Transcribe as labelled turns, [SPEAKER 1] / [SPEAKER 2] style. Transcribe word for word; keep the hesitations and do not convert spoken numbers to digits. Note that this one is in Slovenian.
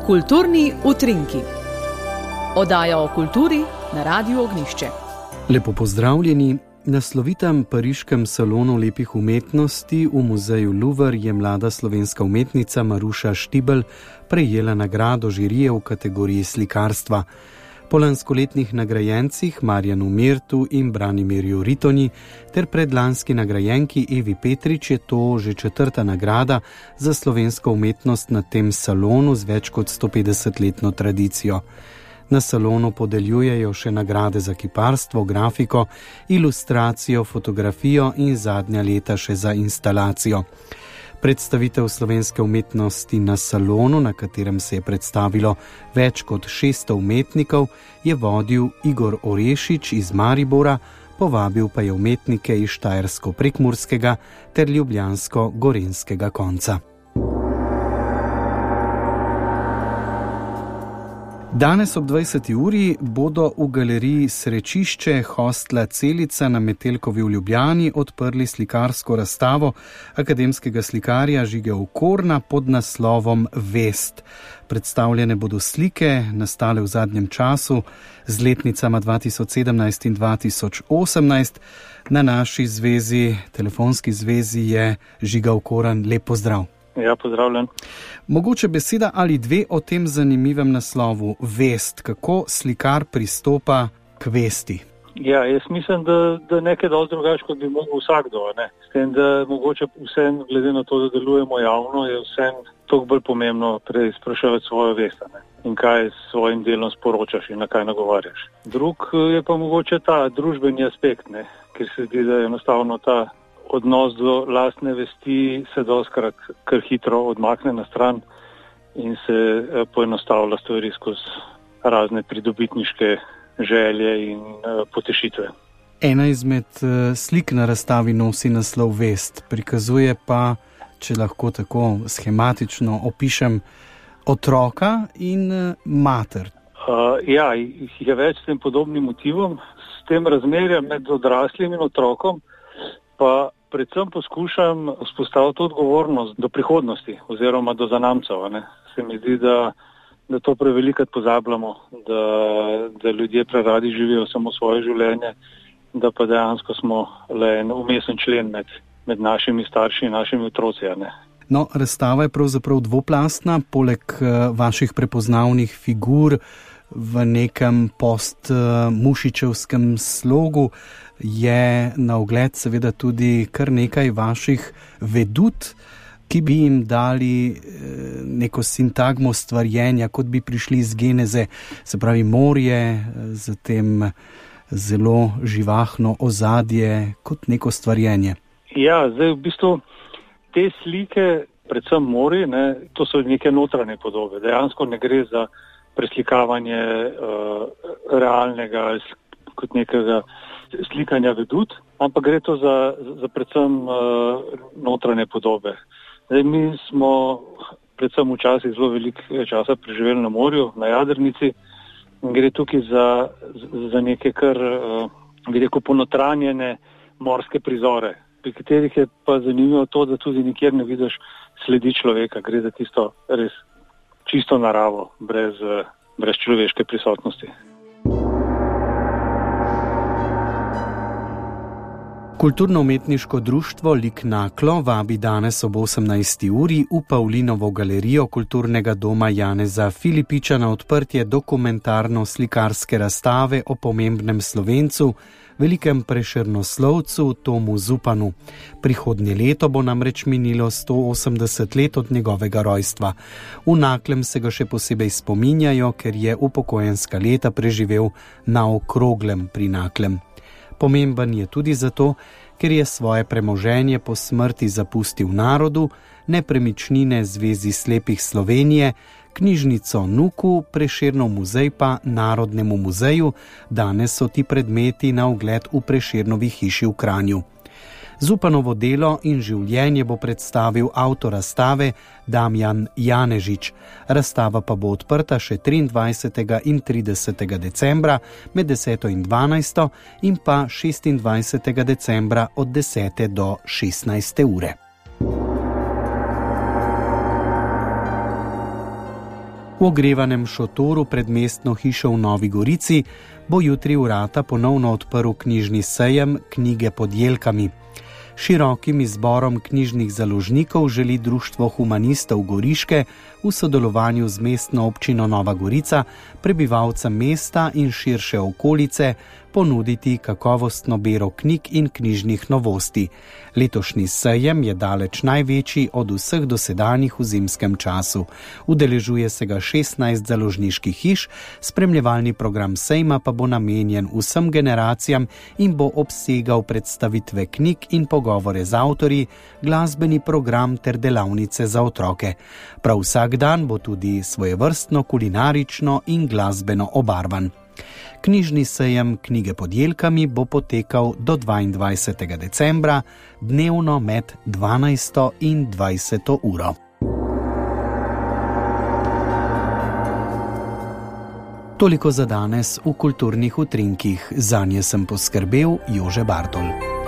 [SPEAKER 1] Kulturni utrinki. Oddaja o kulturi na Radiu Ognjišče.
[SPEAKER 2] Lepo pozdravljeni. Na slovitem pariškem salonu lepih umetnosti v muzeju Louvre je mlada slovenska umetnica Maruša Štibelj prejela nagrado žirije v kategoriji slikarstva. Po lanskoletnih nagrajencih Marjanu Mirtu in Branimirju Ritonji ter predlanski nagrajenki Evi Petrič je to že četrta nagrada za slovensko umetnost na tem salonu z več kot sto petdesetletno tradicijo. Na salonu podeljujejo še nagrade za kiparstvo, grafiko, ilustracijo, fotografijo in zadnja leta še za instalacijo. Predstavitev slovenske umetnosti na salonu, na katerem se je predstavilo več kot šeststo umetnikov, je vodil Igor Orešič iz Maribora, povabil pa je umetnike iz štajersko-prekmurskega ter ljubljansko-gorenjskega konca. Danes ob dvajseti uri bodo v galeriji Srečišče hostla Celica na Metelkovi v Ljubljani odprli slikarsko razstavo akademskega slikarja Žige Okorna pod naslovom Vest. Predstavljene bodo slike, nastale v zadnjem času z letnicama dva tisoč sedemnajst in dva tisoč osemnajst. Na naši zvezi, telefonski zvezi je Žiga Okorn. Lep pozdrav.
[SPEAKER 3] Ja, pozdravljen.
[SPEAKER 2] Mogoče beseda ali dve o tem zanimivem naslovu Vest, kako slikar pristopa k vesti?
[SPEAKER 3] Ja, jaz mislim, da, da nekaj dosti drugače, kot bi mogel vsakdo. Ne? S tem, da mogoče vsem, glede na to, da delujemo javno, je vsem toliko bolj pomembno preizpraševati svojo vest, ne? In kaj s svojim delom sporočaš in na kaj nagovarjaš. Drug je pa mogoče ta družbeni aspekt, ne? Ker se zdi, da je enostavno ta odnos do lastne vesti se dostikrat kar hitro odmakne na stran in se poenostavlja stvari skozi razne pridobitniške želje in potešitve.
[SPEAKER 2] Ena izmed slik na razstavi nosi naslov Vest, prikazuje pa, če lahko tako schematično opišem, otroka in mater.
[SPEAKER 3] Uh, ja, jih je več s tem podobnim motivom, s tem razmerjem med odraslim in otrokom, pa predvsem poskušam vzpostaviti odgovornost do prihodnosti oziroma do zanamcev. Ne? Se mi zdi, da, da to prevelikrat pozabljamo, da, da ljudje preradi živijo samo svoje življenje, da pa dejansko smo le en umesen člen med, med našimi starši in našimi otroci. Ne?
[SPEAKER 2] No, razstava je pravzaprav dvoplastna, poleg vaših prepoznavnih figur v nekem post-mušičevskem slogu je na ogled seveda tudi kar nekaj vaših vedut, ki bi jim dali neko sintagmo stvarjenja, kot bi prišli iz geneze, se pravi morje, zatem zelo živahno ozadje, kot neko stvarjenje.
[SPEAKER 3] Ja, zdaj v bistvu te slike, predvsem morje, ne, to so neke notranje podobe. Dejansko ne gre za preslikavanje uh, realnega kot nekega slikanja vedut, ampak gre to za, za predvsem uh, notranje podobe. Zdaj, mi smo predvsem včasih zelo veliko časa preživeli na morju, na jadrnici, in gre tukaj za, za neke kar, uh, bi rekel, ponotranjene morske prizore, pri katerih je pa zanimivo to, da tudi nikjer ne vidiš sledi človeka, gre za tisto res čisto naravo, brez, brez človeške prisotnosti.
[SPEAKER 2] Kulturno-umetniško društvo Lik Naklo vabi danes ob osemnajsti uri v Pavlinovo galerijo Kulturnega doma Janeza Filipiča na odprtje dokumentarno-slikarske razstave o pomembnem Slovencu, velikem prešernoslovcu Tomu Zupanu. Prihodnje leto bo namreč minilo sto osemdeset let od njegovega rojstva. V Naklem se ga še posebej spominjajo, ker je upokojenska leta preživel na Okroglem pri Naklem. Pomemben je tudi zato, ker je svoje premoženje po smrti zapustil narodu, nepremičnine Zvezi slepih Slovenije, knjižnico Nuku, Prešernov muzej pa Narodnemu muzeju, danes so ti predmeti na ogled v Prešernovi hiši v Kranju. Zupanovo delo in življenje bo predstavil avtor razstave Damjan Janežič. Razstava pa bo odprta še triindvajsetega in tridesetega decembra med deseto in dvanajsto in pa šestindvajsetega decembra od desete do šestnajste ure. V ogrevanem šotoru pred mestno hišo v Novi Gorici bo jutri vrata ponovno odprl knjižni sejem Knjige pod jelkami. Širokim izborom knjižnih založnikov želi Društvo humanistov Goriške v sodelovanju z mestno občino Nova Gorica prebivalcem mesta in širše okolice ponuditi kakovostno bero knjig in knjižnih novosti. Letošnji sejem je daleč največji od vseh dosedanjih v zimskem času. Udeležuje se ga šestnajst založniških hiš, spremljevalni program sejma pa bo namenjen vsem generacijam in bo obsegal predstavitve knjig in pogovore z avtorji, glasbeni program ter delavnice za otroke. Prav vsak dan bo tudi svojevrstno kulinarično in glasbeno obarvan. Knjižni sejem Knjige pod jelkami bo potekal do dvaindvajsetega decembra, dnevno med dvanajsto in dvajseto uro. Toliko za danes v kulturnih utrinkih. Zanje sem poskrbel Jože Bartol.